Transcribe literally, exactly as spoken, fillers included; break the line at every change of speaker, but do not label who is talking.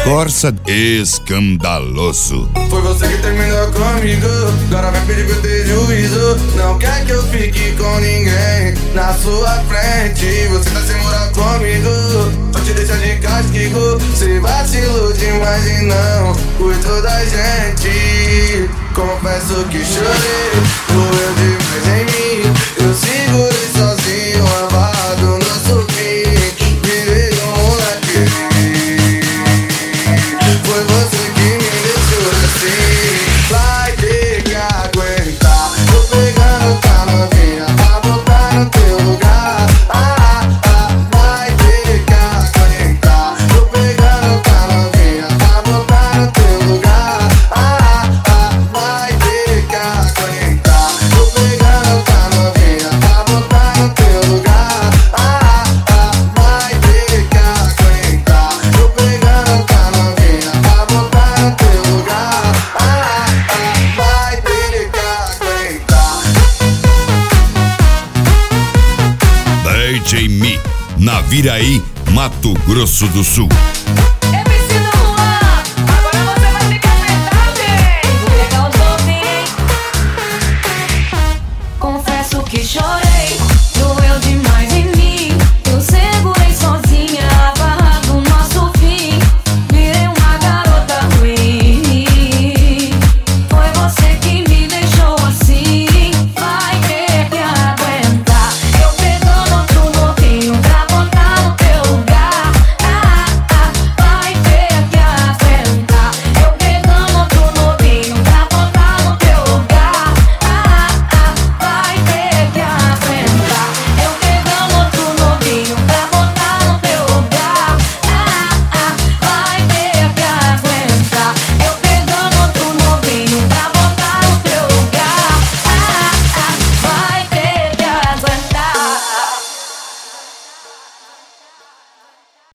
Corsa escandaloso.
Foi você que terminou comigo, agora vai pedir pra eu ter juízo. Não quer que eu fique com ninguém na sua frente. Você tá sem moral comigo, só te deixa de castigo. Cê vacilou demais e não cuidou da gente. Confesso que chorei, doeu demais em mim. Eu segurei sozinho, amado no sofri. Virei um moleque. Foi você que me deixou assim. Vai ter que aguentar. Tô pegando tua novinha pra botar no teu lugar. Ah, ah, vai ter que aguentar. Tô pegando tua novinha pra botar no teu lugar. Ah, ah, vai ter que aguentar. Tô pegando tua novinha pra botar no teu lugar. Ah, ah, vai ter que aguentar. Tô pegando tua novinha pra botar no teu lugar. Ah, ah, vai ter que aguentar.
D J Mi, Naviraí, Mato Grosso do Sul.